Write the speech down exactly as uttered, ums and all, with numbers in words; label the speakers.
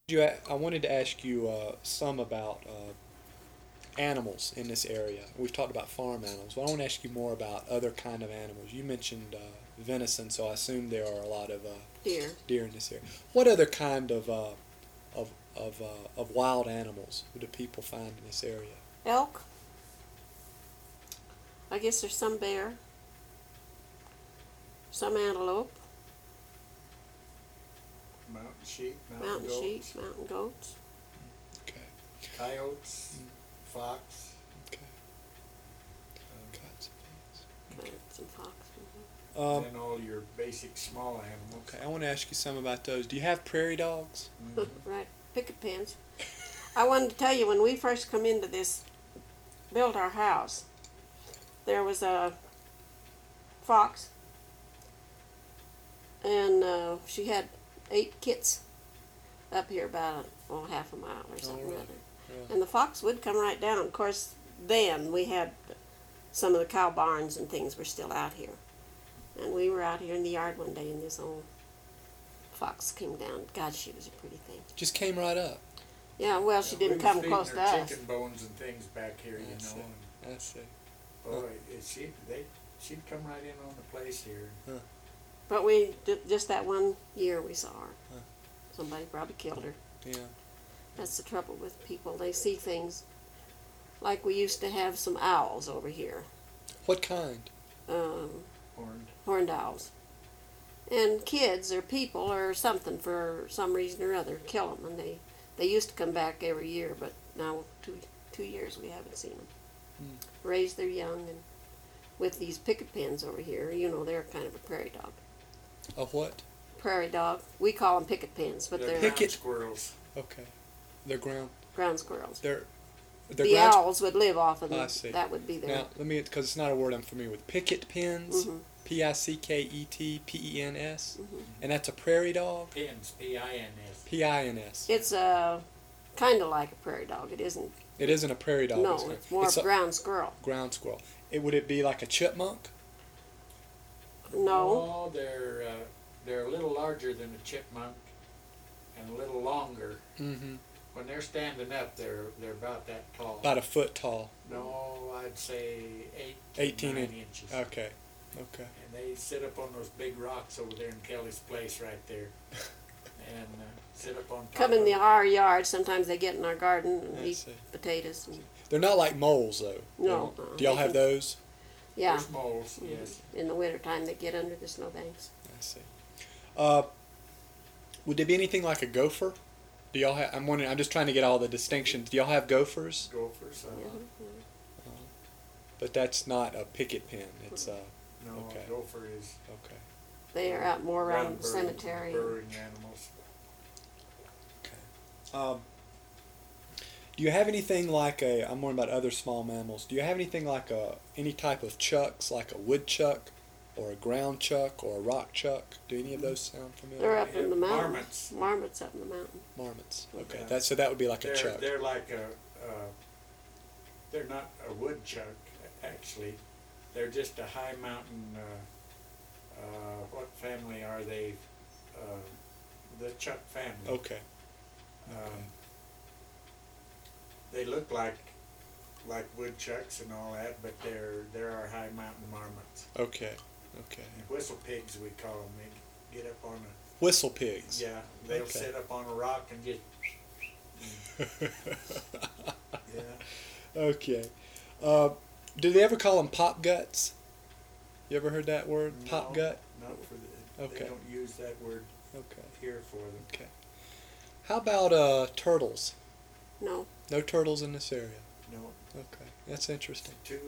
Speaker 1: You, I wanted to ask you uh, some about uh, animals in this area. We've talked about farm animals, but I want to ask you more about other kind of animals. You mentioned uh, venison, so I assume there are a lot of uh,
Speaker 2: Deer.
Speaker 1: deer in this area. What other kind of uh, of of uh, of wild animals do people find in this area?
Speaker 2: Elk. I guess there's some bear. Some antelope.
Speaker 3: Mountain sheep, mountain,
Speaker 2: Mountain
Speaker 3: goats,
Speaker 2: sheep. Mountain goats.
Speaker 1: Okay.
Speaker 3: coyotes, fox.
Speaker 1: Okay.
Speaker 3: Um,
Speaker 1: Cats and
Speaker 2: Coyotes and fox. mhm.
Speaker 1: pigs. Um,
Speaker 3: and all your basic small animals.
Speaker 1: okay. I want to ask you some about those. Do you have prairie dogs?
Speaker 3: Mhm.
Speaker 2: Right. Picket pens. I wanted to tell you, when we first come into this, built our house, there was a fox, and uh, she had eight kits up here about a, oh, half a mile or something
Speaker 1: Oh,
Speaker 2: or
Speaker 1: really?
Speaker 2: other.
Speaker 1: Yeah.
Speaker 2: And the fox would come right down. Of course, then we had some of the cow barns and things were still out here. And we were out here in the yard one day, and this old fox came down. God, she was a pretty thing.
Speaker 1: Just came right up.
Speaker 2: Yeah, well, she
Speaker 3: Yeah,
Speaker 2: didn't
Speaker 3: we
Speaker 2: come
Speaker 3: was feeding
Speaker 2: close
Speaker 3: her
Speaker 2: to us.
Speaker 3: chicken bones and things back here, you
Speaker 1: I see.
Speaker 3: know. And
Speaker 1: I see.
Speaker 3: boy, it, she'd they she'd come right in on the place here.
Speaker 2: But we ju- just that one year we saw her.
Speaker 1: Huh.
Speaker 2: Somebody probably killed her.
Speaker 1: Yeah.
Speaker 2: That's the trouble with people. They see things like we used to have some owls over here,
Speaker 1: What kind?
Speaker 2: um,
Speaker 3: Horned.
Speaker 2: horned owls. And kids or people or something for some reason or other kill them, and they they used to come back every year, but now two two years we haven't seen them.
Speaker 1: Hmm.
Speaker 2: Raise their young, and with these picket pens over here, you know, they're kind of a prairie dog.
Speaker 1: A what?
Speaker 2: Prairie dog. We call them picket pens, but
Speaker 3: They're
Speaker 2: they're
Speaker 3: ground
Speaker 1: Picket-
Speaker 3: squirrels.
Speaker 1: Okay. They're ground.
Speaker 2: ground squirrels.
Speaker 1: They're. They're
Speaker 2: The
Speaker 1: ground.
Speaker 2: owls would live off of them.
Speaker 1: I see.
Speaker 2: That would be their.
Speaker 1: Now let me, because it's not a word I'm familiar with. Picket pens.
Speaker 2: Mhm.
Speaker 1: P I C K E T P E N S.
Speaker 2: Mhm.
Speaker 1: And that's a prairie dog.
Speaker 3: Pins, P I N S.
Speaker 1: P I N S.
Speaker 2: It's uh, kind of like a prairie dog. It isn't.
Speaker 1: It isn't a prairie dog.
Speaker 2: no,
Speaker 1: is it?
Speaker 2: it's more
Speaker 1: It's
Speaker 2: of a
Speaker 1: a
Speaker 2: ground squirrel.
Speaker 1: ground squirrel. It would it be like a chipmunk?
Speaker 2: No.
Speaker 3: Oh, they're uh, they're a little larger than a chipmunk, and a little longer.
Speaker 1: Mm-hmm.
Speaker 3: When they're standing up, they're they're about that tall.
Speaker 1: About a foot tall.
Speaker 3: No, I'd say eight, to
Speaker 1: Eighteen
Speaker 3: nine
Speaker 1: in-
Speaker 3: inches.
Speaker 1: Okay. Okay.
Speaker 3: And they sit up on those big rocks over there in Kelly's place right there, and uh, sit up on top.
Speaker 2: Come in
Speaker 3: of
Speaker 2: the
Speaker 3: it.
Speaker 2: our yard. Sometimes they get in our garden and
Speaker 1: I
Speaker 2: eat
Speaker 1: see.
Speaker 2: potatoes. And,
Speaker 1: They're not like moles though.
Speaker 2: No,
Speaker 1: They're-
Speaker 2: uh-uh.
Speaker 1: Do y'all
Speaker 2: They
Speaker 1: have
Speaker 2: can-
Speaker 1: those?
Speaker 2: yeah.
Speaker 3: There's moles,
Speaker 2: Mhm.
Speaker 3: yes.
Speaker 2: In the wintertime, they get under the snowbanks.
Speaker 1: I see. Uh, would there be anything like a gopher? Do y'all have? I'm wondering. I'm just trying to get all the distinctions. Do y'all have gophers?
Speaker 3: Gophers. Uh,
Speaker 2: Yeah.
Speaker 1: But that's not a picket pen. It's uh.
Speaker 3: No,
Speaker 1: Okay.
Speaker 3: a gopher is
Speaker 1: Okay.
Speaker 2: They are out more around
Speaker 3: ground
Speaker 2: the
Speaker 3: burrowing-
Speaker 2: cemetery.
Speaker 3: burrowing animals.
Speaker 1: Um, do you have anything like a? I'm wondering about other small mammals. Do you have anything like a any type of chucks, like a woodchuck, or a ground chuck, or a rock chuck? Do any of those sound familiar?
Speaker 2: They're up in the mountains.
Speaker 3: Marmots.
Speaker 2: Marmots up in the mountain.
Speaker 1: Marmots. Okay.
Speaker 3: Okay.
Speaker 1: That so that would be like a
Speaker 3: They're
Speaker 1: chuck.
Speaker 3: they're like a. Uh, they're not a woodchuck actually. They're just a high mountain. Uh, uh, what family are they? Uh, the chuck family.
Speaker 1: Okay.
Speaker 3: Um, they look like like woodchucks and all that, but they're they're our high mountain marmots.
Speaker 1: Okay. Okay.
Speaker 3: And whistle pigs we call them. They get up on a
Speaker 1: Whistle pigs.
Speaker 3: yeah. They'll
Speaker 1: Okay.
Speaker 3: sit up on a rock and just yeah.
Speaker 1: Okay. Uh, do they ever call them pop guts? You ever heard that word? Pop
Speaker 3: No,
Speaker 1: gut?
Speaker 3: Not for the.
Speaker 1: Okay.
Speaker 3: They don't use that word
Speaker 1: Okay.
Speaker 3: here for them.
Speaker 1: Okay. How about uh, turtles?
Speaker 2: No.
Speaker 1: No turtles in this area.
Speaker 3: No,
Speaker 1: Okay. That's interesting.
Speaker 3: too